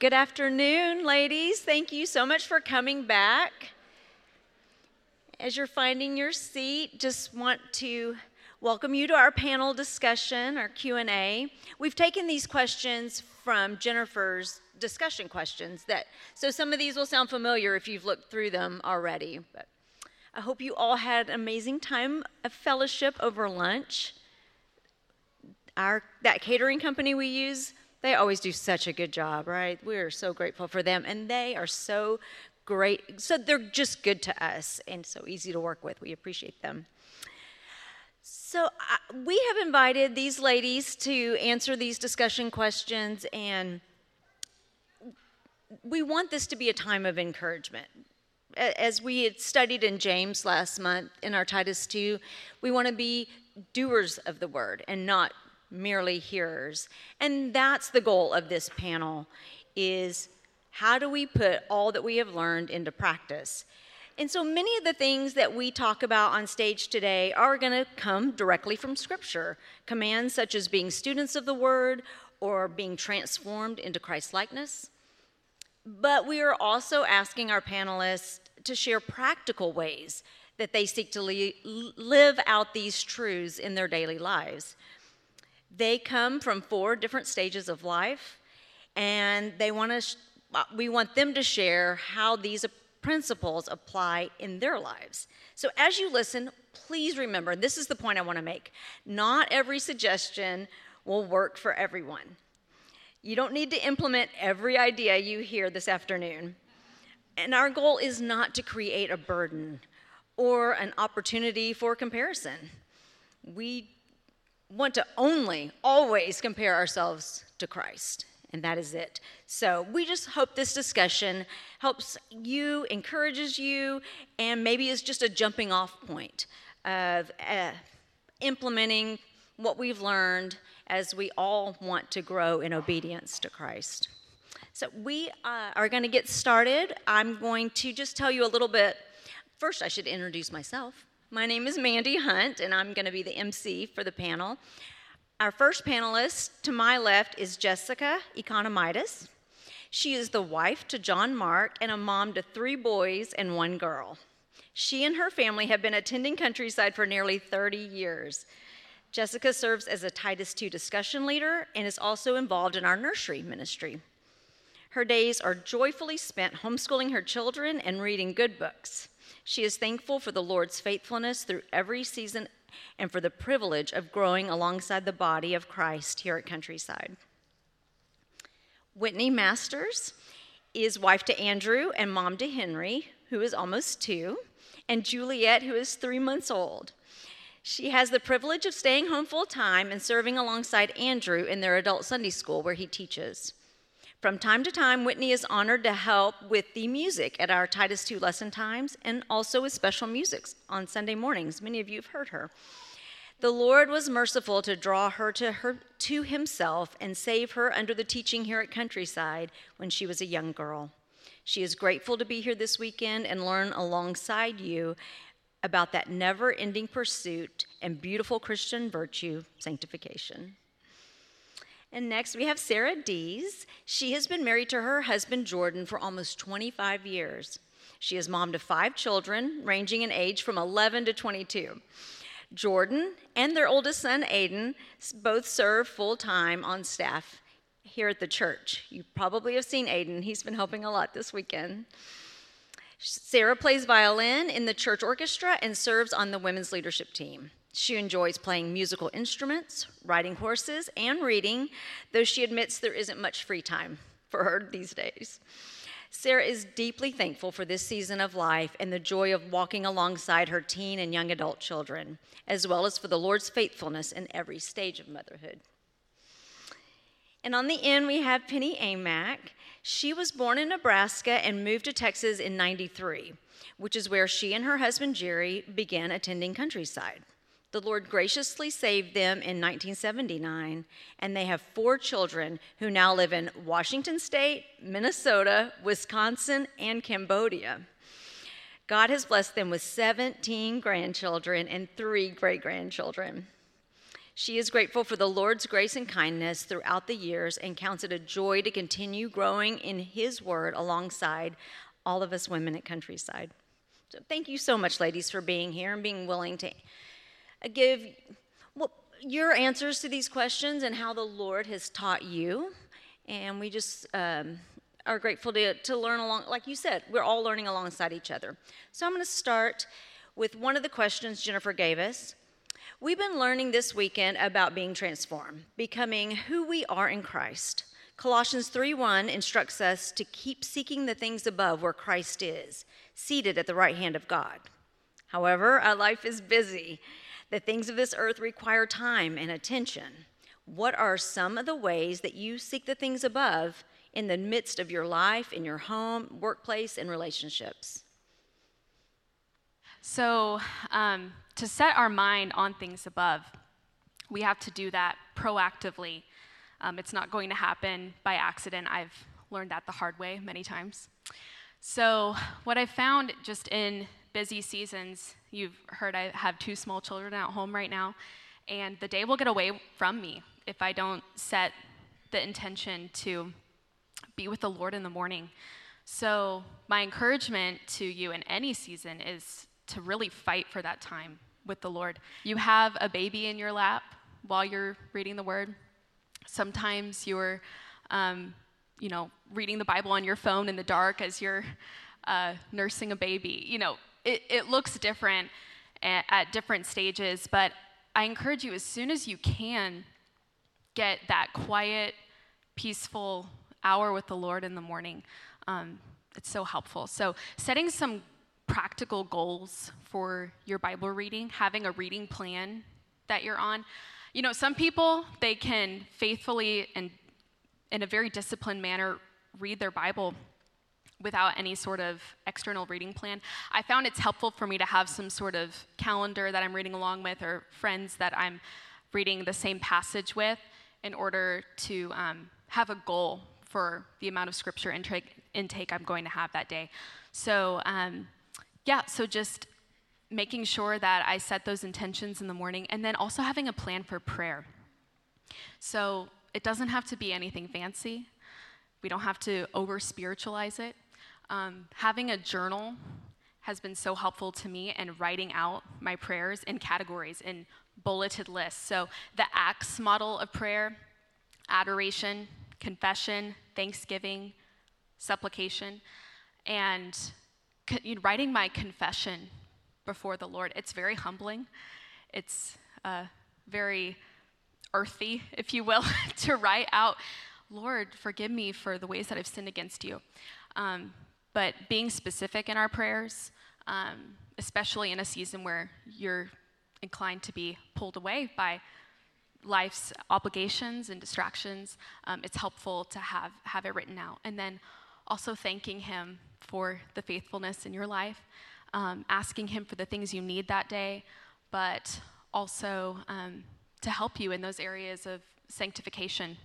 Good afternoon, ladies. Thank you so much for coming back. As you're finding your seat, just want to welcome you to our panel discussion, our Q&A. We've taken these questions from Jennifer's discussion questions, so some of these will sound familiar if you've looked through them already. But I hope you all had an amazing time of fellowship over lunch. That catering company we use, they always do such a good job, right? We are so grateful for them, and they are so great. So they're just good to us and so easy to work with. We appreciate them. So we have invited these ladies to answer these discussion questions, and we want this to be a time of encouragement. As we had studied in James last month in our Titus 2, we want to be doers of the word and not merely hearers. And that's the goal of this panel, is how do we put all that we have learned into practice? And so many of the things that we talk about on stage today are going to come directly from Scripture. Commands such as being students of the Word or being transformed into Christ-likeness. But we are also asking our panelists to share practical ways that they seek to live out these truths in their daily lives. They come from 4 different stages of life, and we want them to share how these principles apply in their lives. So as you listen, please remember, this is the point I want to make. Not every suggestion will work for everyone. You don't need to implement every idea you hear this afternoon. And our goal is not to create a burden or an opportunity for comparison. We want to always compare ourselves to Christ, and that is it. So we just hope this discussion helps you, encourages you, and maybe is just a jumping off point of implementing what we've learned as we all want to grow in obedience to Christ. So we are going to get started. I'm going to just tell you a little bit. First, I should introduce myself. My name is Mandy Hunt, and I'm going to be the MC for the panel. Our first panelist to my left is Jessica Economides. She is the wife to John Mark and a mom to 3 boys and 1 girl. She and her family have been attending Countryside for nearly 30 years. Jessica serves as a Titus 2 discussion leader and is also involved in our nursery ministry. Her days are joyfully spent homeschooling her children and reading good books. She is thankful for the Lord's faithfulness through every season and for the privilege of growing alongside the body of Christ here at Countryside. Whitney Masters is wife to Andrew and mom to Henry, who is almost 2, and Juliet, who is 3 months old. She has the privilege of staying home full-time and serving alongside Andrew in their adult Sunday school where he teaches. From time to time, Whitney is honored to help with the music at our Titus 2 lesson times and also with special music on Sunday mornings. Many of you have heard her. The Lord was merciful to draw her to himself and save her under the teaching here at Countryside when she was a young girl. She is grateful to be here this weekend and learn alongside you about that never-ending pursuit and beautiful Christian virtue, sanctification. And next, we have Sarah Dees. She has been married to her husband, Jordan, for almost 25 years. She is mom to 5 children, ranging in age from 11 to 22. Jordan and their oldest son, Aiden, both serve full-time on staff here at the church. You probably have seen Aiden. He's been helping a lot this weekend. Sarah plays violin in the church orchestra and serves on the women's leadership team. She enjoys playing musical instruments, riding horses, and reading, though she admits there isn't much free time for her these days. Sarah is deeply thankful for this season of life and the joy of walking alongside her teen and young adult children, as well as for the Lord's faithfulness in every stage of motherhood. And on the end, we have Penny Amack. She was born in Nebraska and moved to Texas in '93, which is where she and her husband, Jerry, began attending Countryside. The Lord graciously saved them in 1979, and they have 4 children who now live in Washington State, Minnesota, Wisconsin, and Cambodia. God has blessed them with 17 grandchildren and 3 great-grandchildren. She is grateful for the Lord's grace and kindness throughout the years and counts it a joy to continue growing in His Word alongside all of us women at Countryside. So thank you so much, ladies, for being here and being willing to give your answers to these questions and how the Lord has taught you. And we just are grateful to learn along. Like you said, we're all learning alongside each other. So I'm going to start with one of the questions Jennifer gave us. We've been learning this weekend about being transformed, becoming who we are in Christ. Colossians 3:1 instructs us to keep seeking the things above where Christ is, seated at the right hand of God. However, our life is busy. The things of this earth require time and attention. What are some of the ways that you seek the things above in the midst of your life, in your home, workplace, and relationships? So to set our mind on things above, we have to do that proactively. It's not going to happen by accident. I've learned that the hard way many times. So what I found just in busy seasons, you've heard I have 2 small children at home right now, and the day will get away from me if I don't set the intention to be with the Lord in the morning. So my encouragement to you in any season is to really fight for that time with the Lord. You have a baby in your lap while you're reading the Word. Sometimes you're, reading the Bible on your phone in the dark as you're nursing a baby. It looks different at different stages, but I encourage you, as soon as you can, get that quiet, peaceful hour with the Lord in the morning. It's so helpful. So setting some practical goals for your Bible reading, having a reading plan that you're on. Some people, they can faithfully and in a very disciplined manner read their Bible without any sort of external reading plan. I found it's helpful for me to have some sort of calendar that I'm reading along with, or friends that I'm reading the same passage with, in order to have a goal for the amount of scripture intake I'm going to have that day. So so just making sure that I set those intentions in the morning, and then also having a plan for prayer. So it doesn't have to be anything fancy. We don't have to over-spiritualize it. Having a journal has been so helpful to me, and writing out my prayers in categories, in bulleted lists. So the ACTS model of prayer: adoration, confession, thanksgiving, supplication, and writing my confession before the Lord. It's very humbling. It's very earthy, if you will, to write out, Lord, forgive me for the ways that I've sinned against you. But being specific in our prayers, especially in a season where you're inclined to be pulled away by life's obligations and distractions, it's helpful to have it written out. And then also thanking Him for the faithfulness in your life, asking Him for the things you need that day, but also to help you in those areas of sanctification.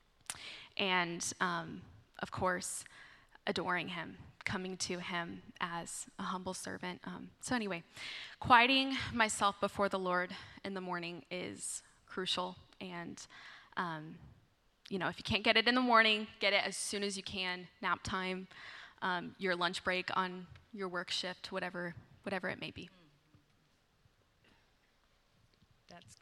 And of course, adoring Him, coming to Him as a humble servant. So anyway, quieting myself before the Lord in the morning is crucial. And if you can't get it in the morning, get it as soon as you can. Nap time, your lunch break on your work shift, whatever it may be. That's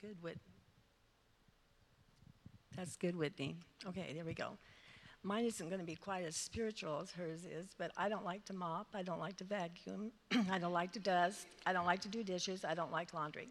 good, Whitney. Okay, there we go. Mine isn't going to be quite as spiritual as hers is, but I don't like to mop, I don't like to vacuum, I don't like to dust, I don't like to do dishes, I don't like laundry.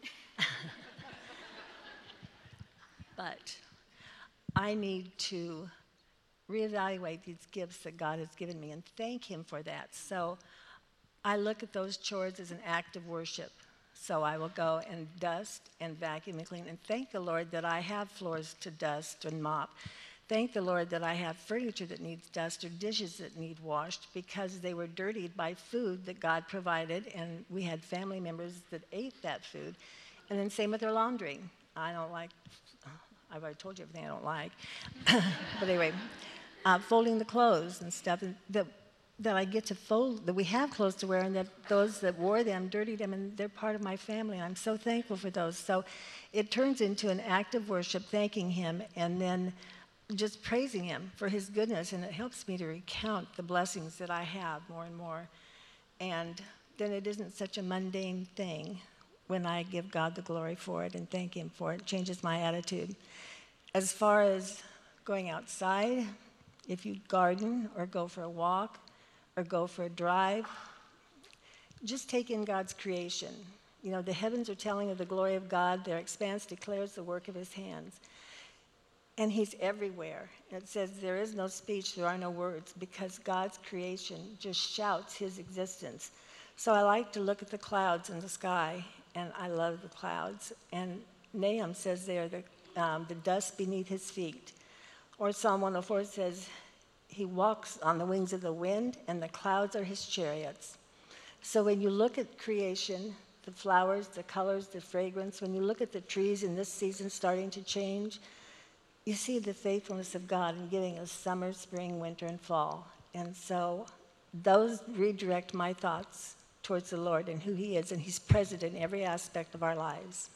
But I need to reevaluate these gifts that God has given me and thank Him for that. So I look at those chores as an act of worship. So I will go and dust and vacuum and clean and thank the Lord that I have floors to dust and mop. Thank the Lord that I have furniture that needs dust or dishes that need washed, because they were dirtied by food that God provided, and we had family members that ate that food. And then same with their laundry. I've already told you everything I don't like. But anyway, folding the clothes and stuff. that I get to fold, that we have clothes to wear, and that those that wore them dirtied them, and they're part of my family. And I'm so thankful for those. So it turns into an act of worship, thanking him, and then just praising him for his goodness. And it helps me to recount the blessings that I have more and more. And then it isn't such a mundane thing when I give God the glory for it and thank him for it. It changes my attitude. As far as going outside, if you garden or go for a walk or go for a drive, just take in God's creation. You know, the heavens are telling of the glory of God. Their expanse declares the work of his hands. And he's everywhere. It says there is no speech, there are no words, because God's creation just shouts his existence. So I like to look at the clouds in the sky, and I love the clouds. And Nahum says there, the dust beneath his feet. Or Psalm 104 says, he walks on the wings of the wind, and the clouds are his chariots. So when you look at creation, the flowers, the colors, the fragrance, when you look at the trees in this season starting to change, you see the faithfulness of God in giving us summer, spring, winter, and fall. And so those redirect my thoughts towards the Lord and who he is, and he's present in every aspect of our lives.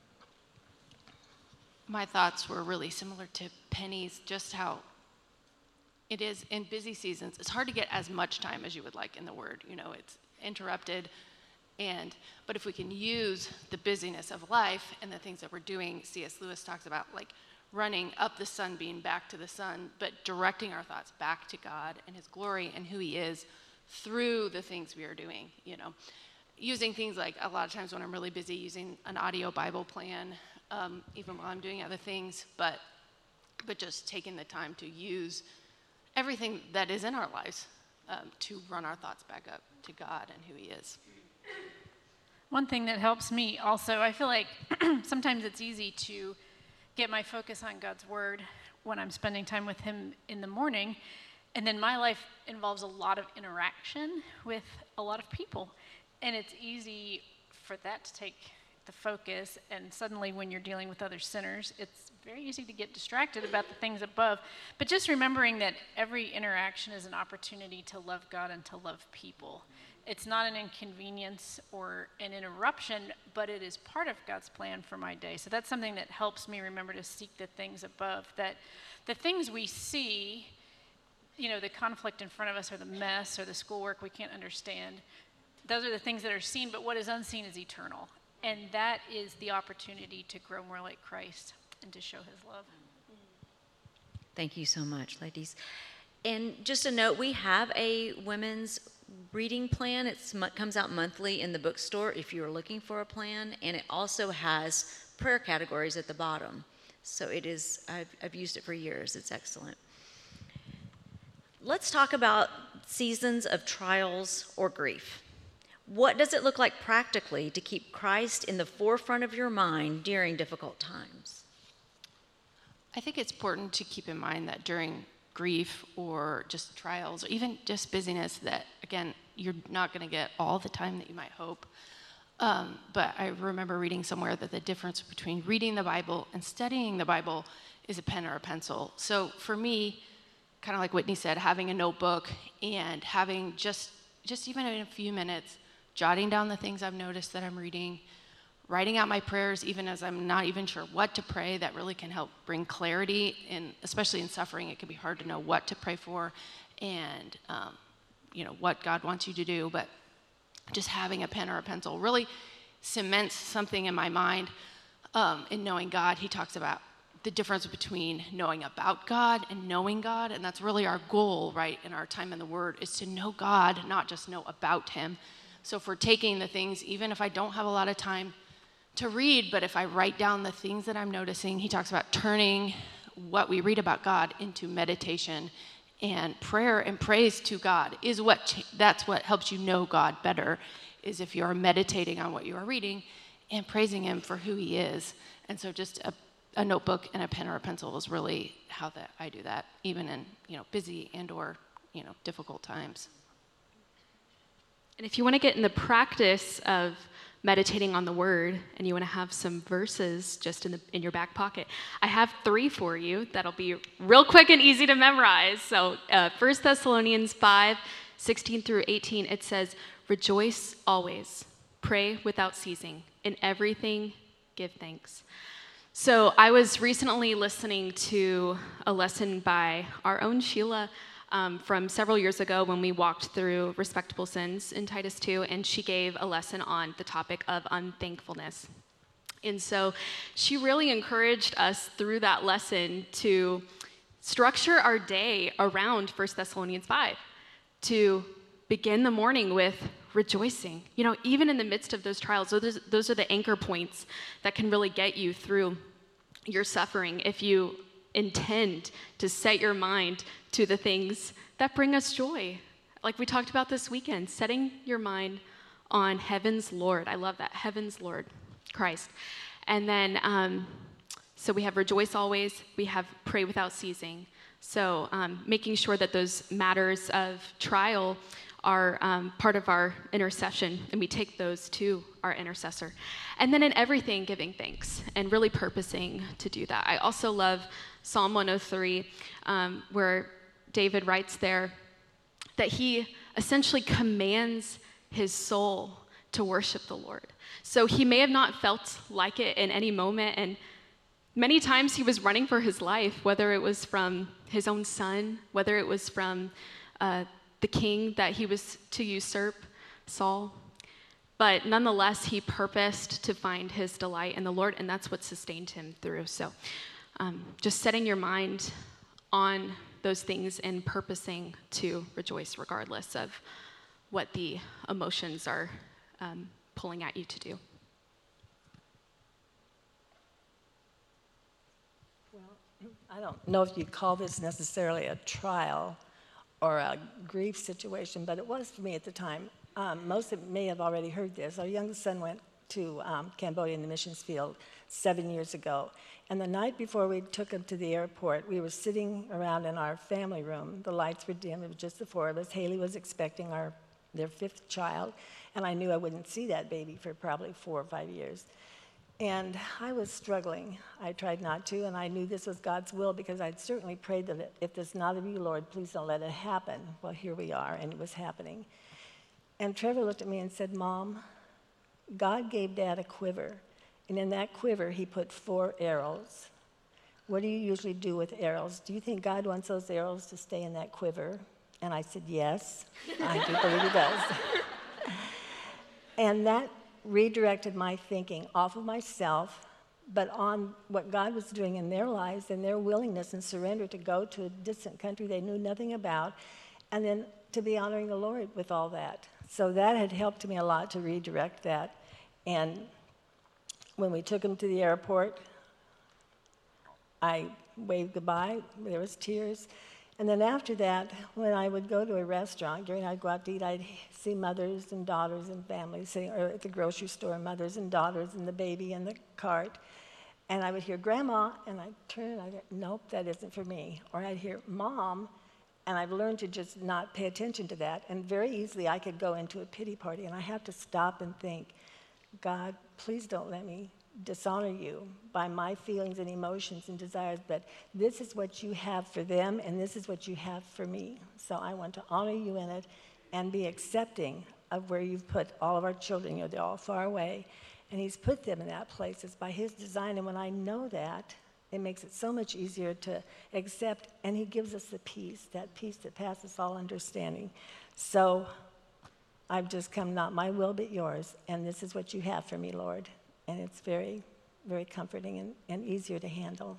My thoughts were really similar to Penny's, just how it is in busy seasons. It's hard to get as much time as you would like in the Word. You know, it's interrupted. But if we can use the busyness of life and the things that we're doing, C.S. Lewis talks about, like running up the sunbeam back to the sun, but directing our thoughts back to God and his glory and who he is through the things we are doing, you know. Using things like, a lot of times when I'm really busy, using an audio Bible plan, even while I'm doing other things, but just taking the time to use everything that is in our lives to run our thoughts back up to God and who he is. One thing that helps me also, I feel like sometimes it's easy to get my focus on God's word when I'm spending time with him in the morning, and then my life involves a lot of interaction with a lot of people, and it's easy for that to take the focus, and suddenly when you're dealing with other sinners, it's very easy to get distracted about the things above. But just remembering that every interaction is an opportunity to love God and to love people. It's not an inconvenience or an interruption, but it is part of God's plan for my day. So that's something that helps me remember to seek the things above, that the things we see, you know, the conflict in front of us or the mess or the schoolwork we can't understand, those are the things that are seen, but what is unseen is eternal. And that is the opportunity to grow more like Christ and to show his love. Thank you so much, ladies. And just a note, we have a women's reading plan. It comes out monthly in the bookstore if you're looking for a plan, and it also has prayer categories at the bottom. So it is, I've used it for years. It's excellent. Let's talk about seasons of trials or grief. What does it look like practically to keep Christ in the forefront of your mind during difficult times? I think it's important to keep in mind that during grief or just trials or even just busyness, that, again, you're not going to get all the time that you might hope. But I remember reading somewhere that the difference between reading the Bible and studying the Bible is a pen or a pencil. So for me, kind of like Whitney said, having a notebook and having just even in a few minutes, jotting down the things I've noticed that I'm reading, writing out my prayers even as I'm not even sure what to pray, that really can help bring clarity. And especially in suffering, it can be hard to know what to pray for and what God wants you to do. But just having a pen or a pencil really cements something in my mind in knowing God. He talks about the difference between knowing about God and knowing God, and that's really our goal, right, in our time in the Word, is to know God, not just know about him. So if we're taking the things, even if I don't have a lot of time to read, but if I write down the things that I'm noticing, he talks about turning what we read about God into meditation, and prayer and praise to God is that's what helps you know God better, is if you are meditating on what you are reading and praising him for who he is. And so just a notebook and a pen or a pencil is really how that I do that, even in busy and or difficult times. And if you want to get in the practice of meditating on the word and you want to have some verses just in your back pocket, I have 3 for you that'll be real quick and easy to memorize. So 1 Thessalonians 5, 16 through 18, it says, "Rejoice always, pray without ceasing, in everything give thanks." So I was recently listening to a lesson by our own Sheila from several years ago when we walked through Respectable Sins in Titus 2, and she gave a lesson on the topic of unthankfulness. And so she really encouraged us through that lesson to structure our day around 1 Thessalonians 5, to begin the morning with rejoicing. You know, even in the midst of those trials, those are the anchor points that can really get you through your suffering if you intend to set your mind to the things that bring us joy. Like we talked about this weekend, setting your mind on heaven's Lord. I love that, heaven's Lord, Christ. And then, so we have rejoice always, we have pray without ceasing. So making sure that those matters of trial are part of our intercession, and we take those to our intercessor. And then in everything, giving thanks, and really purposing to do that. I also love Psalm 103, where David writes there that he essentially commands his soul to worship the Lord. So he may have not felt like it in any moment, and many times he was running for his life, whether it was from his own son, whether it was from the king that he was to usurp, Saul. But nonetheless, he purposed to find his delight in the Lord, and that's what sustained him through. So just setting your mind on those things and purposing to rejoice regardless of what the emotions are pulling at you to do. Well, I don't know if you'd call this necessarily a trial or a grief situation, but it was for me at the time. Most of you may have already heard this. Our youngest son went to Cambodia in the missions field 7 years ago. And the night before we took him to the airport, we were sitting around in our family room. The lights were dim. It was just the four of us. Haley was expecting their fifth child, and I knew I wouldn't see that baby for probably 4 or 5 years. And I was struggling. I tried not to, and I knew this was God's will because I'd certainly prayed that if this is not of you, Lord, please don't let it happen. Well, here we are, and it was happening. And Trevor looked at me and said, "Mom, God gave Dad a quiver, and in that quiver, he put 4 arrows. What do you usually do with arrows? Do you think God wants those arrows to stay in that quiver?" And I said, "Yes, I do believe he does." And that redirected my thinking off of myself, but on what God was doing in their lives and their willingness and surrender to go to a distant country they knew nothing about, and then to be honoring the Lord with all that. So that had helped me a lot to redirect that. And when we took him to the airport, I waved goodbye. There was tears. And then after that, when I would go to a restaurant, during I'd go out to eat, I'd see mothers and daughters and families sitting, or at the grocery store, mothers and daughters and the baby in the cart. And I would hear, "Grandma," and I'd turn and I'd go, "Nope, that isn't for me." Or I'd hear, "Mom," and I've learned to just not pay attention to that. And very easily I could go into a pity party, and I have to stop and think, "God, please don't let me dishonor you by my feelings and emotions and desires, but this is what you have for them, and this is what you have for me. So I want to honor you in it and be accepting of where you've put all of our children. You know, they're all far away, and he's put them in that place. It's by his design, and when I know that, it makes it so much easier to accept, and he gives us the peace that passes all understanding. So I've just come, not my will, but yours, and this is what you have for me, Lord. And it's very, very comforting and easier to handle.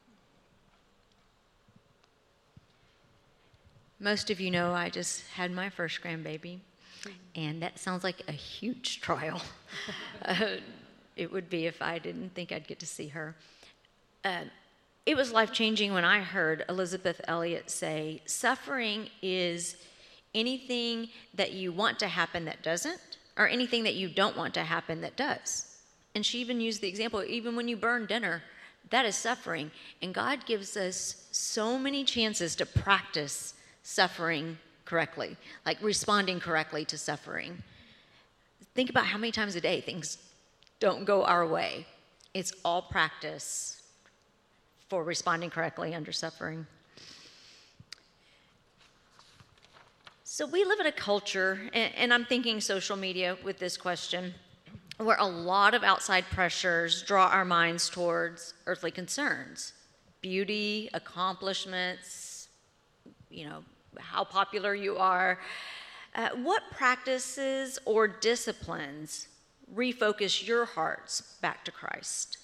Most of you know I just had my first grandbaby, and that sounds like a huge trial. It would be if I didn't think I'd get to see her. It was life-changing when I heard Elizabeth Elliot say, "Suffering is anything that you want to happen that doesn't, or anything that you don't want to happen that does." And she even used the example, even when you burn dinner, that is suffering. And God gives us so many chances to practice suffering correctly, like responding correctly to suffering. Think about how many times a day things don't go our way. It's all practice for responding correctly under suffering. So we live in a culture, and I'm thinking social media with this question, where a lot of outside pressures draw our minds towards earthly concerns, beauty, accomplishments, how popular you are. What practices or disciplines refocus your hearts back to Christ?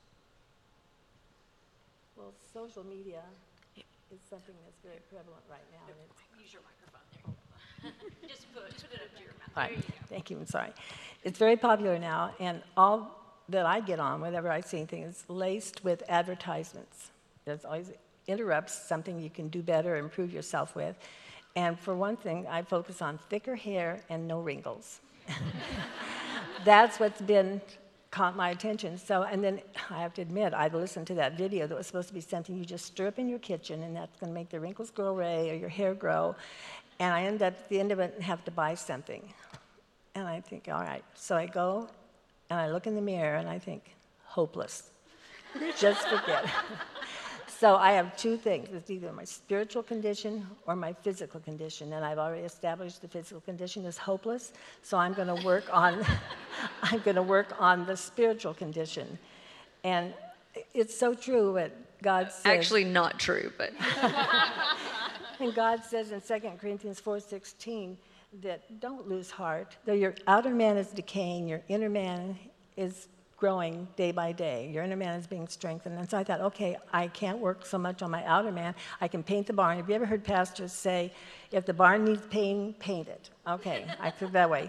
Well, social media is something that's very prevalent right now. And Use your microphone there. Just put it up to your mouth. All right. Thank you. I'm sorry. It's very popular now, and all that I get on, whenever I see anything, is laced with advertisements. There's always interrupts something you can do better, improve yourself with. And for one thing, I focus on thicker hair and no wrinkles. That's what's been caught my attention. So, and then I have to admit, I listened to that video that was supposed to be something you just stir up in your kitchen, and that's going to make the wrinkles go away or your hair grow. And I end up at the end of it and have to buy something. And I think, all right. So I go and I look in the mirror and I think, hopeless. Just forget. So I have two things. It's either my spiritual condition or my physical condition. And I've already established the physical condition is hopeless. So I'm going to work on the spiritual condition. And it's so true what God says. Actually not true, but And God says in 2 Corinthians 4:16 that don't lose heart. Though your outer man is decaying, your inner man is growing day by day. Your inner man is being strengthened. And so I thought, okay, I can't work so much on my outer man. I can paint the barn. Have you ever heard pastors say, if the barn needs painting, paint it? Okay, I feel that way.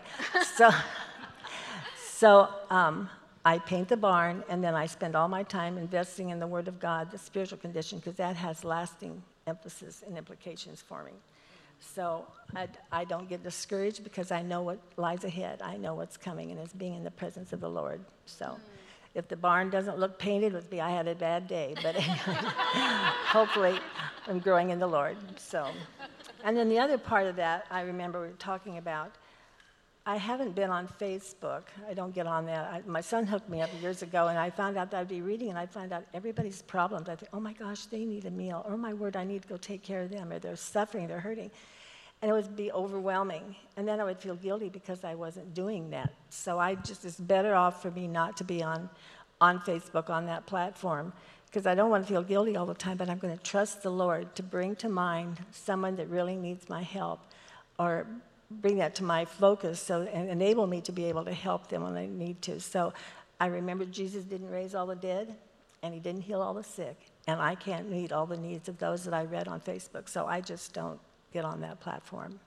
So I paint the barn, and then I spend all my time investing in the Word of God, the spiritual condition, because that has lasting emphasis and implications for me. So I don't get discouraged because I know what lies ahead. I know what's coming, and it's being in the presence of the Lord. So if the barn doesn't look painted, it would be I had a bad day. But anyway, hopefully I'm growing in the Lord. So, and then the other part of that, I remember we were talking about, I haven't been on Facebook. I don't get on that. My son hooked me up years ago, and I found out that I'd be reading, and I found out everybody's problems. I think, oh my gosh, they need a meal. Oh my word, I need to go take care of them, or they're suffering, they're hurting. And it would be overwhelming. And then I would feel guilty because I wasn't doing that. So it's better off for me not to be on Facebook, on that platform, because I don't want to feel guilty all the time, but I'm going to trust the Lord to bring to mind someone that really needs my help, or bring that to my focus and enable me to be able to help them when I need to. So I remember Jesus didn't raise all the dead, and he didn't heal all the sick, and I can't meet all the needs of those that I read on Facebook, so I just don't get on that platform.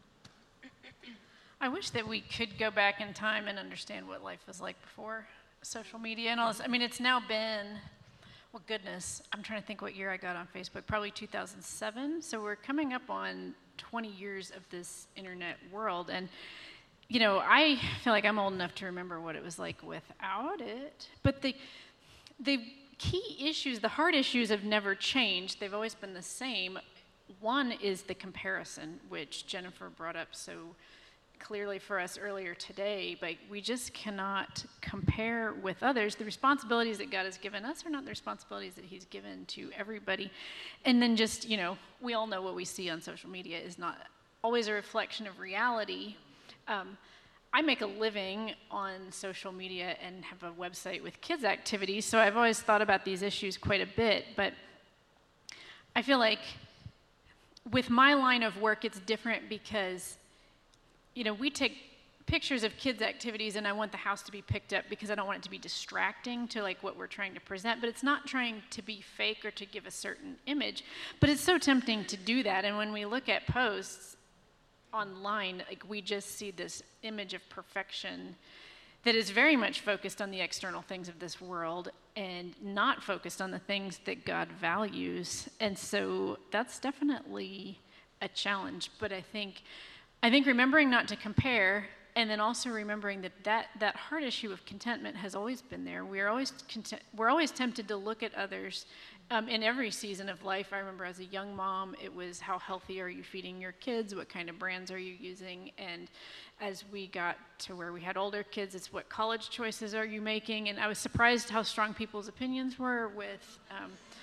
I wish that we could go back in time and understand what life was like before social media and all this. I mean, it's now been, well, goodness, I'm trying to think what year I got on Facebook, probably 2007. So we're coming up on 20 years of this internet world. And, I feel like I'm old enough to remember what it was like without it. But the key issues, the hard issues have never changed. They've always been the same. One is the comparison, which Jennifer brought up so clearly for us earlier today, but we just cannot compare with others. The responsibilities that God has given us are not the responsibilities that he's given to everybody. And then just, we all know what we see on social media is not always a reflection of reality. I make a living on social media and have a website with kids activities, so I've always thought about these issues quite a bit, but I feel like with my line of work, it's different because we take pictures of kids' activities, and I want the house to be picked up because I don't want it to be distracting to what we're trying to present. But it's not trying to be fake or to give a certain image. But it's so tempting to do that. And when we look at posts online, we just see this image of perfection that is very much focused on the external things of this world and not focused on the things that God values. And so that's definitely a challenge. But I think remembering not to compare, and then also remembering that hard issue of contentment has always been there. We're always tempted to look at others in every season of life. I remember as a young mom, it was how healthy are you feeding your kids? What kind of brands are you using? And as we got to where we had older kids, it's what college choices are you making? And I was surprised how strong people's opinions were with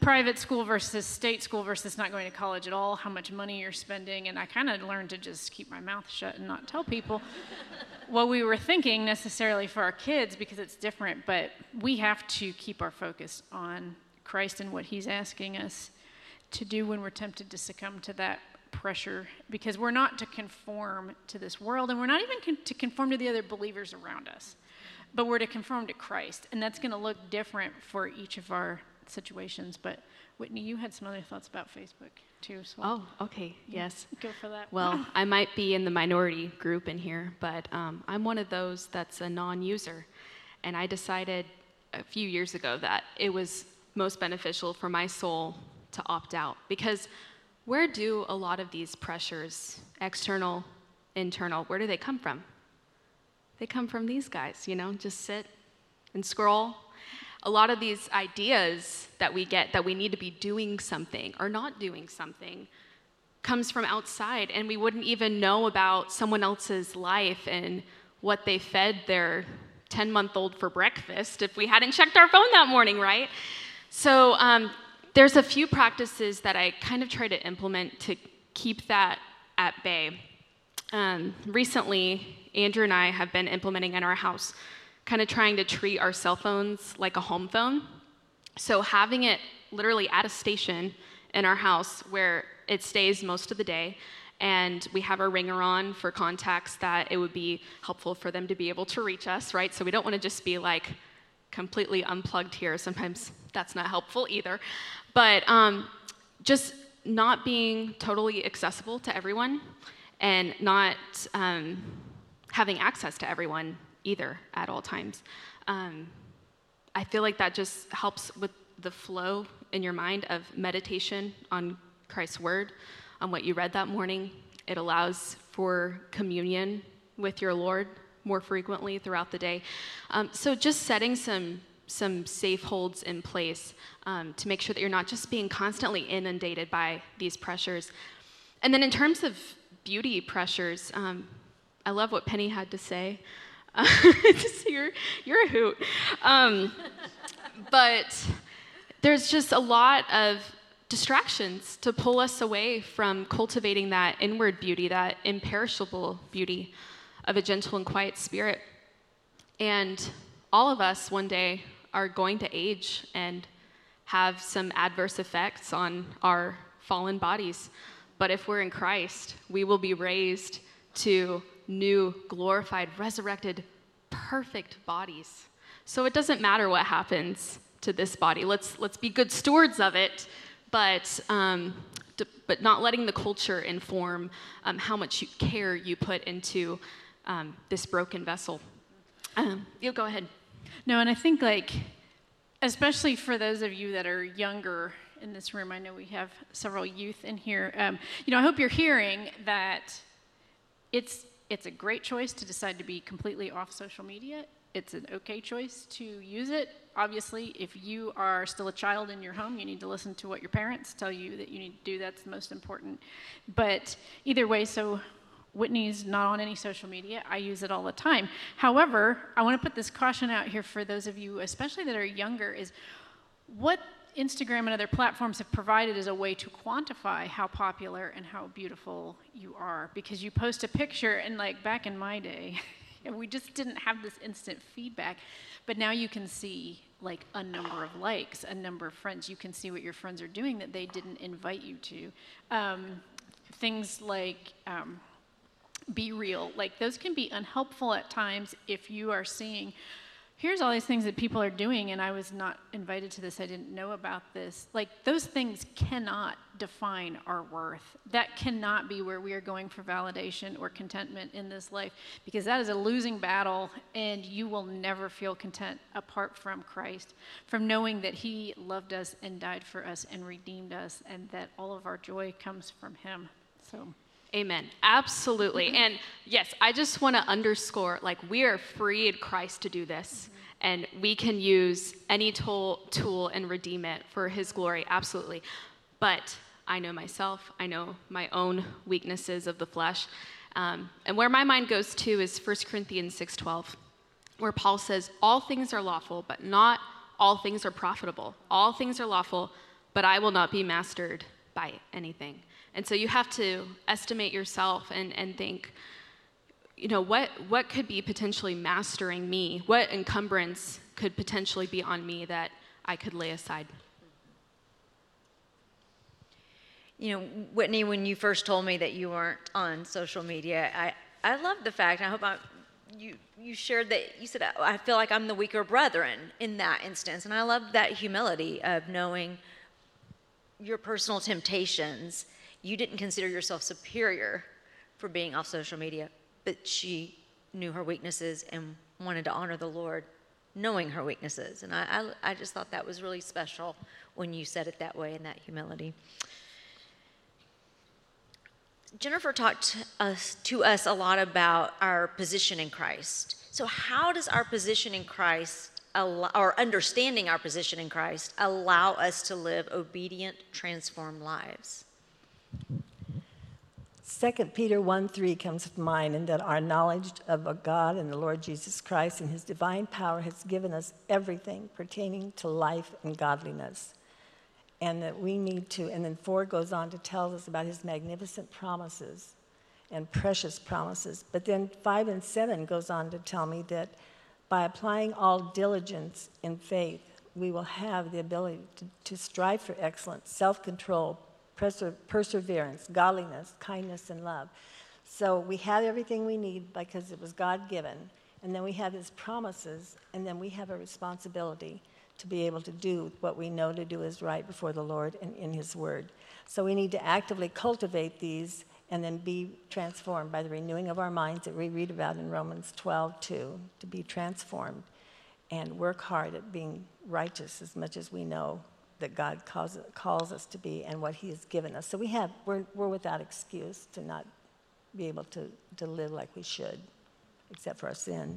private school versus state school versus not going to college at all, how much money you're spending, and I kind of learned to just keep my mouth shut and not tell people what we were thinking necessarily for our kids, because it's different, but we have to keep our focus on Christ and what he's asking us to do when we're tempted to succumb to that pressure, because we're not to conform to this world, and we're not even to conform to the other believers around us, but we're to conform to Christ, and that's going to look different for each of our situations. But Whitney, you had some other thoughts about Facebook too. So Oh, okay, yes. go for that. Well, I might be in the minority group in here, but I'm one of those that's a non-user. And I decided a few years ago that it was most beneficial for my soul to opt out. Because where do a lot of these pressures, external, internal, where do they come from? They come from these guys, just sit and scroll. A lot of these ideas that we get that we need to be doing something or not doing something comes from outside, and we wouldn't even know about someone else's life and what they fed their 10-month-old for breakfast if we hadn't checked our phone that morning, right? So there's a few practices that I kind of try to implement to keep that at bay. Recently, Andrew and I have been implementing in our house, kind of trying to treat our cell phones like a home phone. So having it literally at a station in our house where it stays most of the day, and we have our ringer on for contacts that it would be helpful for them to be able to reach us, right? So we don't want to just be like completely unplugged here. Sometimes that's not helpful either. But just not being totally accessible to everyone and not having access to everyone either at all times. I feel like that just helps with the flow in your mind of meditation on Christ's word, on what you read that morning. It allows for communion with your Lord more frequently throughout the day. So just setting some safe holds in place to make sure that you're not just being constantly inundated by these pressures. And then in terms of beauty pressures, I love what Penny had to say. You're a hoot. But there's just a lot of distractions to pull us away from cultivating that inward beauty, that imperishable beauty of a gentle and quiet spirit. And all of us one day are going to age and have some adverse effects on our fallen bodies. But if we're in Christ, we will be raised to new, glorified, resurrected, perfect bodies. So it doesn't matter what happens to this body. Let's be good stewards of it, but not letting the culture inform how much care you put into this broken vessel. You go ahead. No, and I think especially for those of you that are younger in this room, I know we have several youth in here. I hope you're hearing that it's a great choice to decide to be completely off social media. It's an okay choice to use it. Obviously, if you are still a child in your home, you need to listen to what your parents tell you that you need to do. That's the most important. But either way, so Whitney's not on any social media. I use it all the time. However, I want to put this caution out here for those of you, especially that are younger, is what Instagram and other platforms have provided as a way to quantify how popular and how beautiful you are. Because you post a picture, and back in my day, we just didn't have this instant feedback. But now you can see a number of likes, a number of friends. You can see what your friends are doing that they didn't invite you to. Things like Be Real, those can be unhelpful at times if you are seeing, here's all these things that people are doing, and I was not invited to this, I didn't know about this. Those things cannot define our worth. That cannot be where we are going for validation or contentment in this life, because that is a losing battle, and you will never feel content apart from Christ, from knowing that he loved us and died for us and redeemed us, and that all of our joy comes from him. So. Amen. Absolutely. And yes, I just want to underscore, we are free in Christ to do this. And we can use any tool and redeem it for his glory. Absolutely. But I know myself. I know my own weaknesses of the flesh. And where my mind goes to is 1 Corinthians 6:12, where Paul says, all things are lawful, but not all things are profitable. All things are lawful, but I will not be mastered by anything. And so you have to estimate yourself and think, what could be potentially mastering me? What encumbrance could potentially be on me that I could lay aside? Whitney, when you first told me that you weren't on social media, I love the fact, and I hope you shared that, you said, I feel like I'm the weaker brethren in that instance. And I love that humility of knowing your personal temptations. You didn't consider yourself superior for being off social media, but she knew her weaknesses and wanted to honor the Lord knowing her weaknesses. And I just thought that was really special when you said it that way, in that humility. Jennifer talked to us a lot about our position in Christ. So how does our position in Christ, or understanding our position in Christ, allow us to live obedient, transformed lives? 2 Peter 1:3 comes to mind, in that our knowledge of a God and the Lord Jesus Christ and his divine power has given us everything pertaining to life and godliness. And that we need to, and then 4 goes on to tell us about his magnificent promises and precious promises. But then 5 and 7 goes on to tell me that by applying all diligence in faith, we will have the ability to strive for excellence, self-control, perseverance, godliness, kindness, and love. So we have everything we need because it was God-given. And then we have his promises, and then we have a responsibility to be able to do what we know to do is right before the Lord and in his word. So we need to actively cultivate these and then be transformed by the renewing of our minds that we read about in Romans 12:2, to be transformed and work hard at being righteous as much as we know that God calls us to be and what he has given us. So we're without excuse to not be able to live like we should, except for our sin.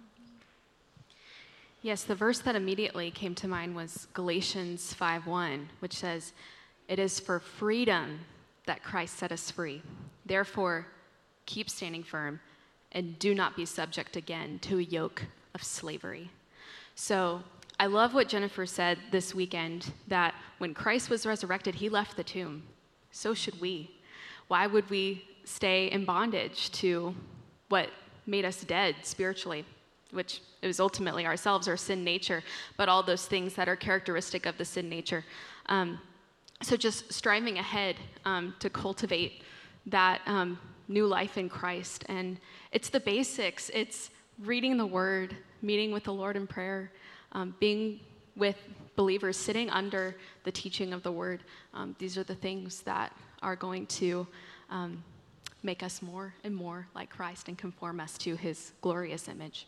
Yes, the verse that immediately came to mind was Galatians 5:1, which says, "It is for freedom that Christ set us free. Therefore, keep standing firm and do not be subject again to a yoke of slavery." So I love what Jennifer said this weekend, that when Christ was resurrected, he left the tomb. So should we. Why would we stay in bondage to what made us dead spiritually, which it was ultimately ourselves, our sin nature, but all those things that are characteristic of the sin nature. So just striving ahead to cultivate that new life in Christ. And it's the basics. It's reading the word, meeting with the Lord in prayer, being with believers, sitting under the teaching of the word. These are the things that are going to make us more and more like Christ and conform us to his glorious image.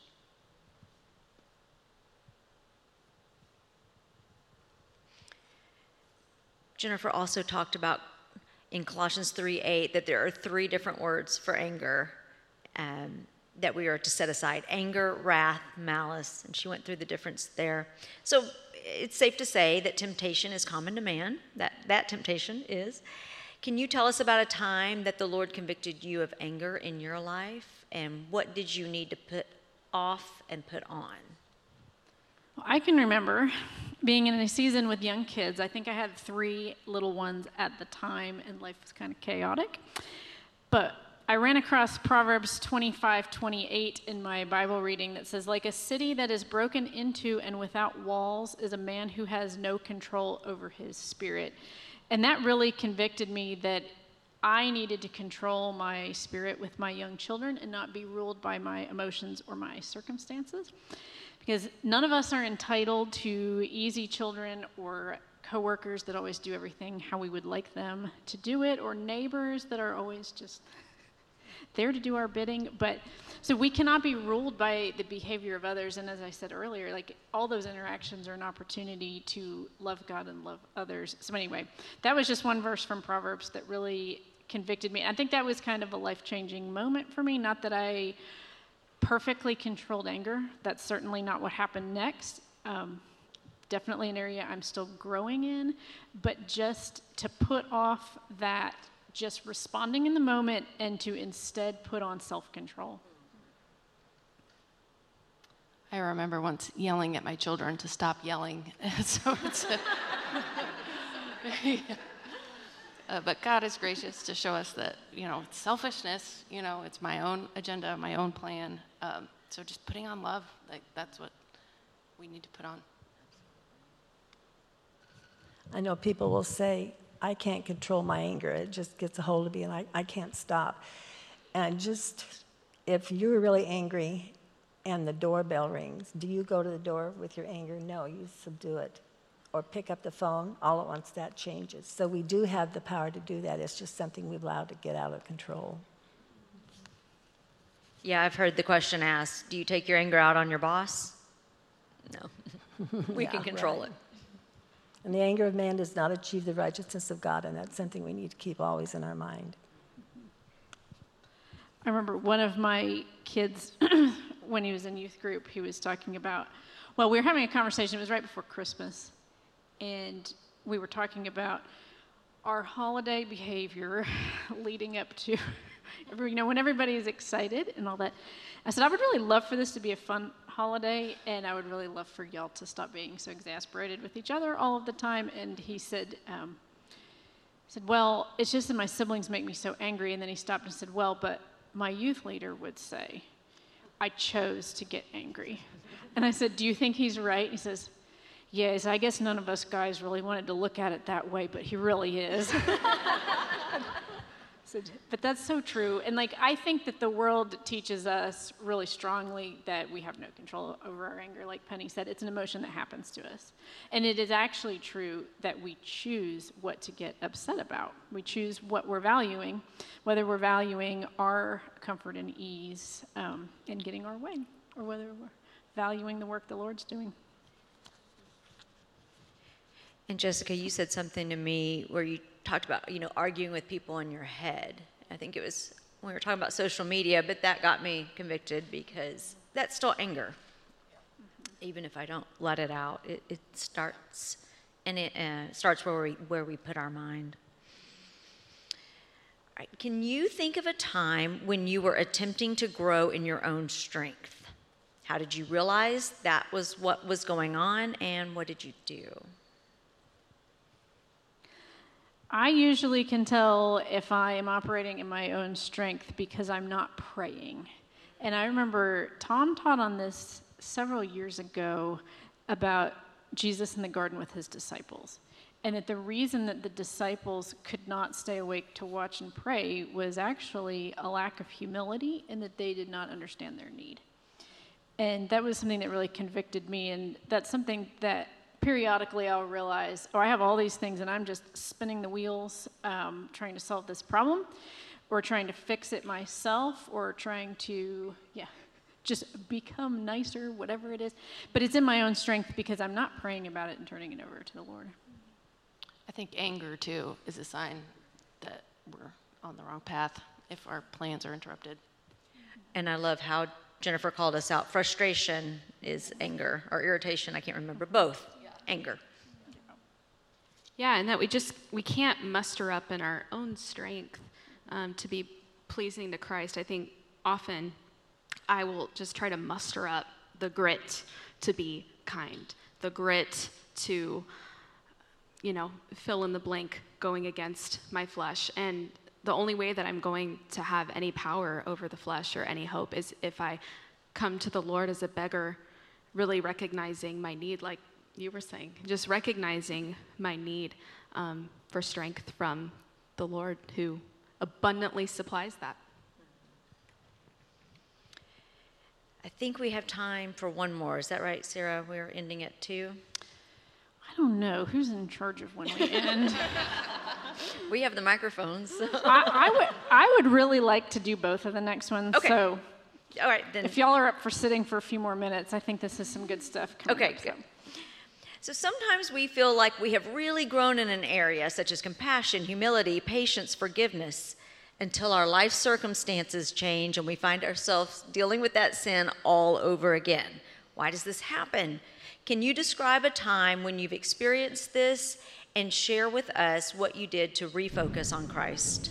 Jennifer also talked about in Colossians 3:8 that there are 3 different words for anger that we are to set aside: anger, wrath, malice. And she went through the difference there. So it's safe to say that temptation is common to man, that temptation is. Can you tell us about a time that the Lord convicted you of anger in your life, and what did you need to put off and put on? Well, I can remember being in a season with young kids. I think I had 3 little ones at the time, and life was kind of chaotic. But I ran across Proverbs 25:28 in my Bible reading that says, "Like a city that is broken into and without walls is a man who has no control over his spirit." And that really convicted me that I needed to control my spirit with my young children and not be ruled by my emotions or my circumstances. Because none of us are entitled to easy children or coworkers that always do everything how we would like them to do it, or neighbors that are always just there to do our bidding. But so we cannot be ruled by the behavior of others. And as I said earlier, like, all those interactions are an opportunity to love God and love others. So anyway, that was just one verse from Proverbs that really convicted me. I think that was kind of a life-changing moment for me. Not that I perfectly controlled anger. That's certainly not what happened next. Definitely an area I'm still growing in. But just to put off that just responding in the moment and to instead put on self-control. I remember once yelling at my children to stop yelling. So But God is gracious to show us that, it's selfishness, it's my own agenda, my own plan. So just putting on love, that's what we need to put on. I know people will say, I can't control my anger. It just gets a hold of me and I can't stop. And just, if you're really angry and the doorbell rings, do you go to the door with your anger? No, you subdue it. Or pick up the phone, all at once that changes. So we do have the power to do that. It's just something we've allowed to get out of control. Yeah, I've heard the question asked, do you take your anger out on your boss? No. We can control it. And the anger of man does not achieve the righteousness of God, and that's something we need to keep always in our mind. I remember one of my kids, when he was in youth group, he was talking about, we were having a conversation, it was right before Christmas, and we were talking about our holiday behavior leading up to, when everybody is excited and all that. I said, I would really love for this to be a fun holiday, and I would really love for y'all to stop being so exasperated with each other all of the time. And he said, well, it's just that my siblings make me so angry. And then he stopped and said, well, but my youth leader would say, I chose to get angry. And I said, do you think he's right? He says, yes, I guess none of us guys really wanted to look at it that way, but he really is. But that's so true. And I think that the world teaches us really strongly that we have no control over our anger. Like Penny said, it's an emotion that happens to us. And it is actually true that we choose what to get upset about. We choose what we're valuing, whether we're valuing our comfort and ease in getting our way, or whether we're valuing the work the Lord's doing. And Jessica, you said something to me where you talked about, arguing with people in your head. I think it was when we were talking about social media, but that got me convicted because that's still anger. Even if I don't let it out, it starts, and it starts where we put our mind. All right, can you think of a time when you were attempting to grow in your own strength? How did you realize that was what was going on, and what did you do? I usually can tell if I am operating in my own strength because I'm not praying. And I remember Tom taught on this several years ago about Jesus in the garden with his disciples. And that the reason that the disciples could not stay awake to watch and pray was actually a lack of humility and that they did not understand their need. And that was something that really convicted me. And that's something that periodically I'll realize, I have all these things and I'm just spinning the wheels trying to solve this problem, or trying to fix it myself, or trying to, just become nicer, whatever it is. But it's in my own strength because I'm not praying about it and turning it over to the Lord. I think anger, too, is a sign that we're on the wrong path if our plans are interrupted. And I love how Jennifer called us out. Frustration is anger, or irritation, I can't remember, both. Anger. Yeah, and that we can't muster up in our own strength to be pleasing to Christ. I think often I will just try to muster up the grit to be kind, the grit to, fill in the blank going against my flesh. And the only way that I'm going to have any power over the flesh or any hope is if I come to the Lord as a beggar, really recognizing my need, like you were saying, just recognizing my need for strength from the Lord who abundantly supplies that. I think we have time for one more. Is that right, Sarah? We're ending at 2. I don't know. Who's in charge of when we end? We have the microphones. So. I would really like to do both of the next ones. Okay. So all right, then. If y'all are up for sitting for a few more minutes, I think this is some good stuff coming Okay, up, good. So sometimes we feel like we have really grown in an area such as compassion, humility, patience, forgiveness, until our life circumstances change and we find ourselves dealing with that sin all over again. Why does this happen? Can you describe a time when you've experienced this and share with us what you did to refocus on Christ?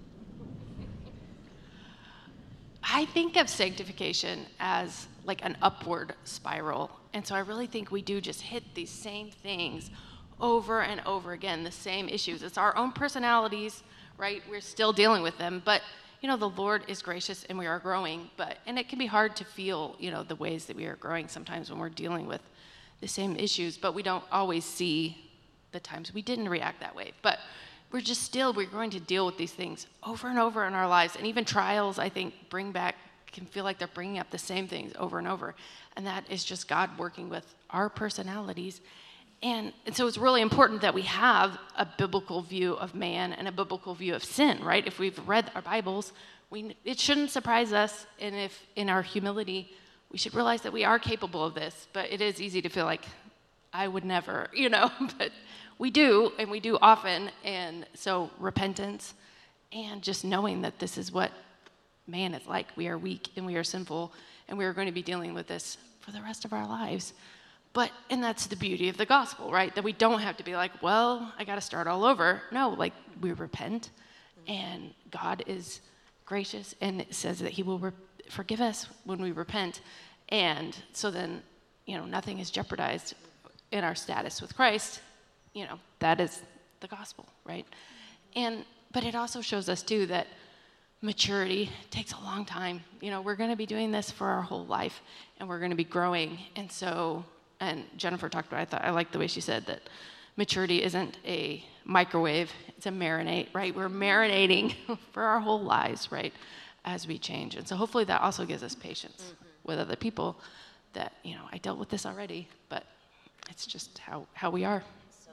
I think of sanctification as like an upward spiral. And so I really think we do just hit these same things over and over again, the same issues. It's our own personalities, right? We're still dealing with them, but the Lord is gracious and we are growing, and it can be hard to feel, the ways that we are growing sometimes when we're dealing with the same issues, but we don't always see the times we didn't react that way. But we're going to deal with these things over and over in our lives. And even trials, I think, can feel like they're bringing up the same things over and over. And that is just God working with our personalities. And so it's really important that we have a biblical view of man and a biblical view of sin, right? If we've read our Bibles, it shouldn't surprise us. And if in our humility, we should realize that we are capable of this. But it is easy to feel like, I would never, but we do, and we do often. And so repentance and just knowing that this is what man is like. We are weak and we are sinful, and we are going to be dealing with this for the rest of our lives. And that's the beauty of the gospel, right? That we don't have to be like, well, I got to start all over. No, like we repent, and God is gracious, and it says that he will forgive us when we repent. And so then, nothing is jeopardized in our status with Christ. That is the gospel, right? But it also shows us too that maturity takes a long time. We're going to be doing this for our whole life, and we're going to be growing. And Jennifer talked about, I like the way she said that maturity isn't a microwave, it's a marinate, right? We're marinating for our whole lives, right, as we change. And so hopefully that also gives us patience with other people that, I dealt with this already, but it's just how we are. So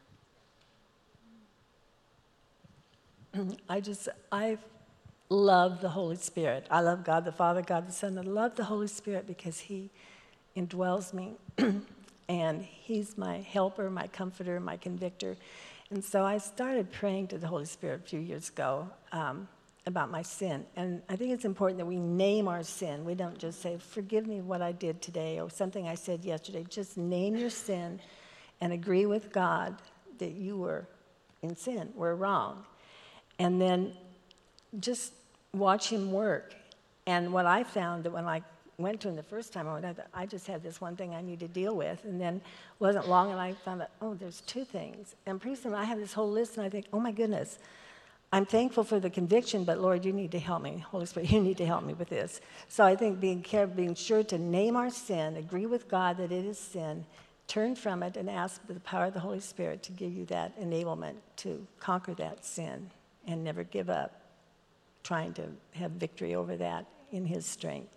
true. I love the Holy Spirit. I love God the Father, God the Son. I love the Holy Spirit because he indwells me, and he's my helper, my comforter, my convictor. And so I started praying to the Holy Spirit a few years ago about my sin. And I think it's important that we name our sin. We don't just say, forgive me what I did today or something I said yesterday. Just name your sin and agree with God that you were in sin, were wrong. And then just watch him work. And what I found that when I went to him the first time, I just had this one thing I need to deal with, and then it wasn't long, and I found out, there's two things. And pretty soon I have this whole list, and I think, oh my goodness, I'm thankful for the conviction, but Lord, you need to help me. Holy Spirit, you need to help me with this. So I think being sure to name our sin, agree with God that it is sin, turn from it, and ask the power of the Holy Spirit to give you that enablement to conquer that sin and never give up trying to have victory over that in his strength.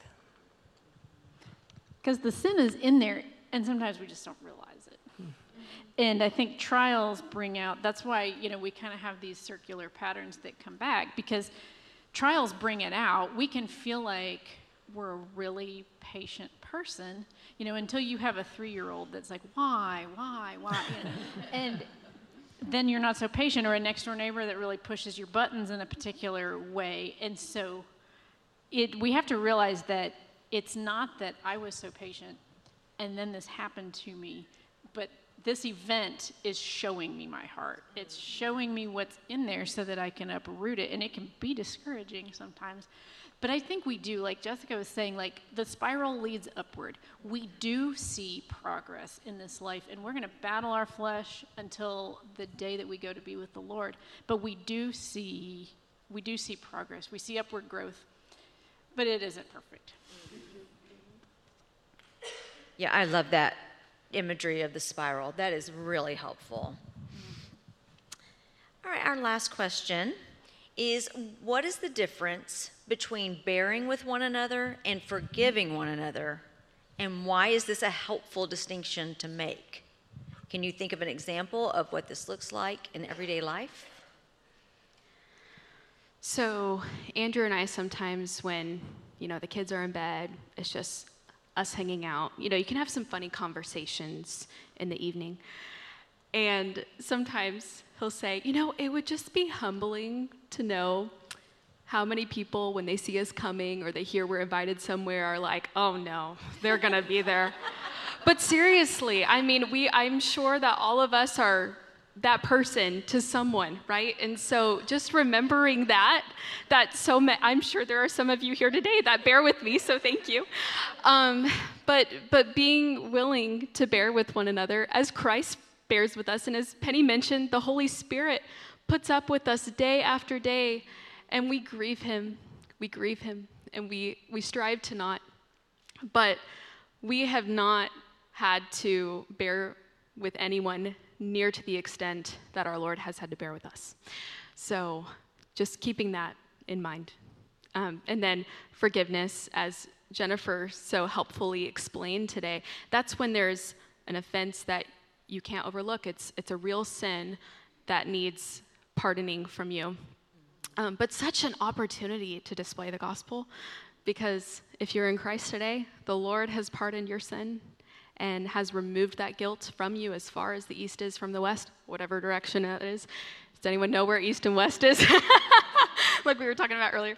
Because the sin is in there, and sometimes we just don't realize it. And I think trials bring out, that's why, we kind of have these circular patterns that come back, because trials bring it out. We can feel like we're a really patient person, until you have a 3-year-old that's like, why? And then you're not so patient, or a next-door neighbor that really pushes your buttons in a particular way. And so we have to realize that it's not that I was so patient and then this happened to me, but this event is showing me my heart. It's showing me what's in there so that I can uproot it. And it can be discouraging sometimes. But I think we do, like Jessica was saying, like the spiral leads upward. We do see progress in this life, and we're going to battle our flesh until the day that we go to be with the Lord. But we do see progress. We see upward growth, but it isn't perfect. Yeah, I love that imagery of the spiral. That is really helpful. All right, our last question is, what is the difference between bearing with one another and forgiving one another, and why is this a helpful distinction to make? Can you think of an example of what this looks like in everyday life? So Andrew and I sometimes, when the kids are in bed, it's just us hanging out. You can have some funny conversations in the evening. And sometimes he'll say, it would just be humbling to know how many people, when they see us coming or they hear we're invited somewhere, are like, oh no, they're going to be there. But seriously, I'm sure that all of us are that person to someone, right? And so just remembering that I'm sure there are some of you here today that bear with me, so thank you. But being willing to bear with one another as Christ bears with us. And as Penny mentioned, the Holy Spirit puts up with us day after day, and we grieve him. We grieve him, and we strive to not. But we have not had to bear with anyone near to the extent that our Lord has had to bear with us. So just keeping that in mind. And then forgiveness, as Jennifer so helpfully explained today, that's when there's an offense that you can't overlook. It's a real sin that needs pardoning from you. But such an opportunity to display the gospel, because if you're in Christ today, the Lord has pardoned your sin and has removed that guilt from you as far as the east is from the west, whatever direction that is. Does anyone know where east and west is? Like we were talking about earlier.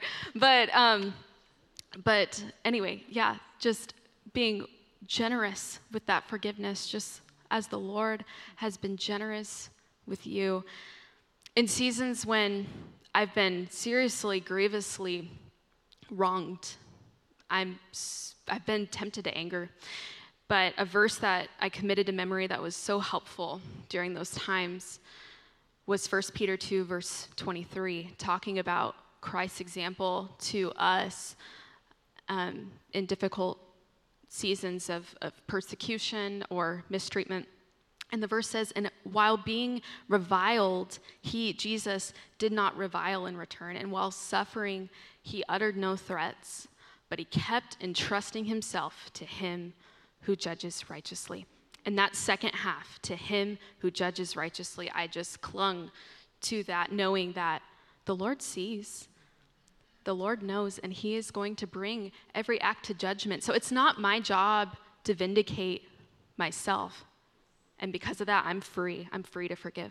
But anyway, yeah, just being generous with that forgiveness, just as the Lord has been generous with you. In seasons when I've been seriously, grievously wronged, I've been tempted to anger. But a verse that I committed to memory that was so helpful during those times was 1 Peter 2, verse 23, talking about Christ's example to us in difficult seasons of persecution or mistreatment. And the verse says, and while being reviled, he, Jesus, did not revile in return. And while suffering, he uttered no threats, but he kept entrusting himself to him who judges righteously. And that second half, to him who judges righteously, I just clung to that, knowing that the Lord sees, the Lord knows, and he is going to bring every act to judgment. So it's not my job to vindicate myself. And because of that, I'm free. I'm free to forgive.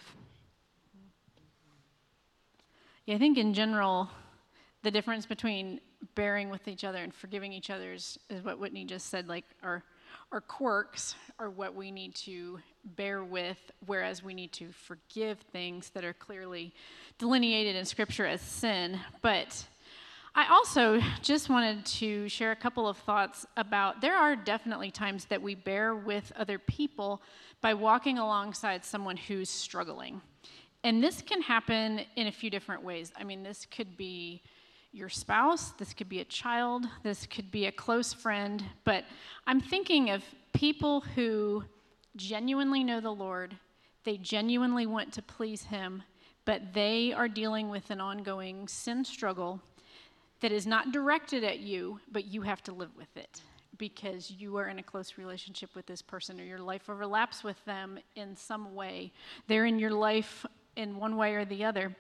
Yeah, I think in general, the difference between bearing with each other and forgiving each other is what Whitney just said, like our quirks are what we need to bear with, whereas we need to forgive things that are clearly delineated in Scripture as sin. But I also just wanted to share a couple of thoughts about there are definitely times that we bear with other people by walking alongside someone who's struggling. And this can happen in a few different ways. I mean, this could be your spouse, this could be a child, this could be a close friend, but I'm thinking of people who genuinely know the Lord, they genuinely want to please him, but they are dealing with an ongoing sin struggle that is not directed at you, but you have to live with it because you are in a close relationship with this person or your life overlaps with them in some way. They're in your life in one way or the other.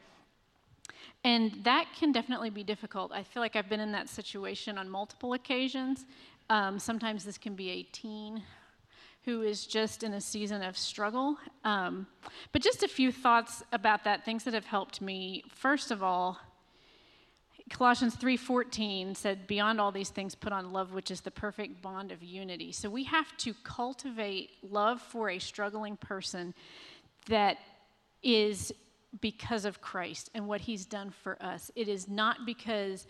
And that can definitely be difficult. I feel like I've been in that situation on multiple occasions. Sometimes this can be a teen who is just in a season of struggle. But just a few thoughts about that, things that have helped me. First of all, Colossians 3:14 said, beyond all these things, put on love, which is the perfect bond of unity. So we have to cultivate love for a struggling person that is because of Christ and what he's done for us. It is not because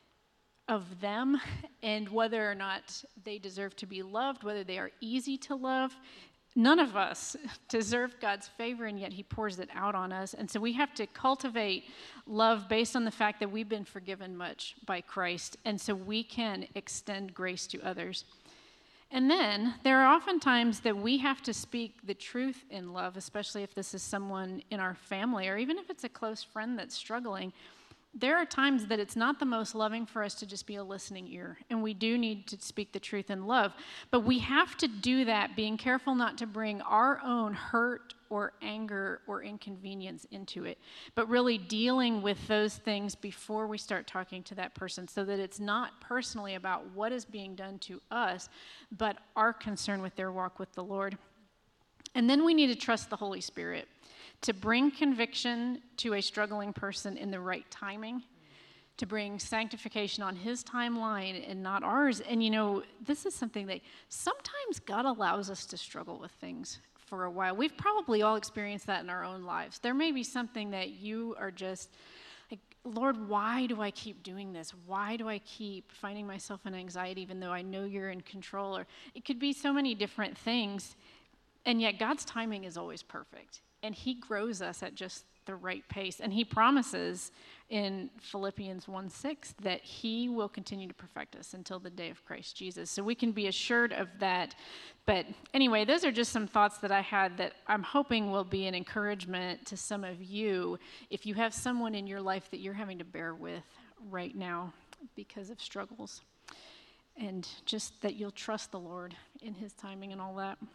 of them and whether or not they deserve to be loved, whether they are easy to love. None of us deserve God's favor, and yet he pours it out on us. And so we have to cultivate love based on the fact that we've been forgiven much by Christ, and so we can extend grace to others. And then there are often times that we have to speak the truth in love, especially if this is someone in our family or even if it's a close friend that's struggling. There are times that it's not the most loving for us to just be a listening ear, and we do need to speak the truth in love. But we have to do that being careful not to bring our own hurt or anger or inconvenience into it, but really dealing with those things before we start talking to that person so that it's not personally about what is being done to us, but our concern with their walk with the Lord. And then we need to trust the Holy Spirit to bring conviction to a struggling person in the right timing, to bring sanctification on his timeline and not ours. And you know, this is something that sometimes God allows us to struggle with things for a while. We've probably all experienced that in our own lives. There may be something that you are just like, Lord, why do I keep doing this? Why do I keep finding myself in anxiety even though I know you're in control? Or it could be so many different things. And yet God's timing is always perfect. And he grows us at just the right pace. And he promises in Philippians 1:6 that he will continue to perfect us until the day of Christ Jesus. So we can be assured of that. But anyway, those are just some thoughts that I had that I'm hoping will be an encouragement to some of you if you have someone in your life that you're having to bear with right now because of struggles. And just that you'll trust the Lord in his timing and all that.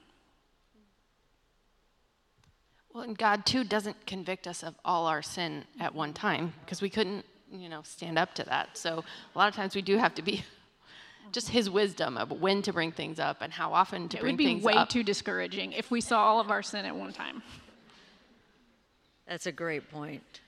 Well, and God, too, doesn't convict us of all our sin at one time because we couldn't, stand up to that. So a lot of times we do have to be just his wisdom of when to bring things up and how often to bring things up. It would be way too discouraging if we saw all of our sin at one time. That's a great point.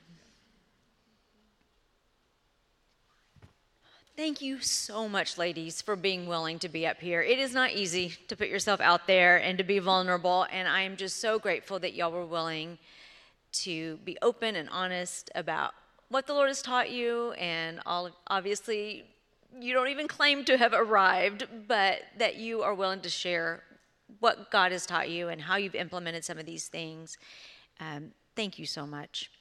Thank you so much, ladies, for being willing to be up here. It is not easy to put yourself out there and to be vulnerable, and I am just so grateful that y'all were willing to be open and honest about what the Lord has taught you, and obviously you don't even claim to have arrived, but that you are willing to share what God has taught you and how you've implemented some of these things. Thank you so much.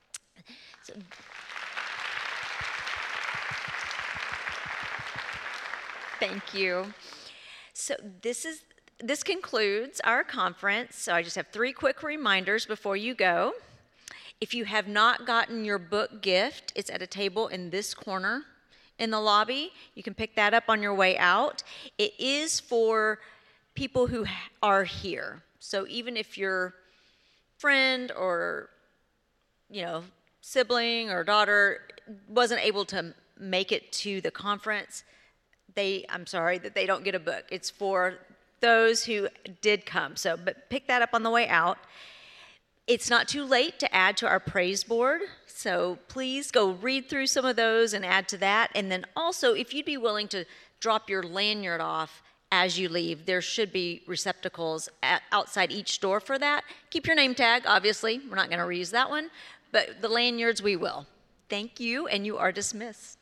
Thank you. So this concludes our conference. So I just have 3 quick reminders before you go. If you have not gotten your book gift, it's at a table in this corner in the lobby. You can pick that up on your way out. It is for people who are here. So even if your friend or, sibling or daughter wasn't able to make it to the conference, I'm sorry that they don't get a book. It's for those who did come. But pick that up on the way out. It's not too late to add to our praise board. So please go read through some of those and add to that. And then also, if you'd be willing to drop your lanyard off as you leave, there should be receptacles outside each door for that. Keep your name tag, obviously. We're not going to reuse that one. But the lanyards, we will. Thank you, and you are dismissed.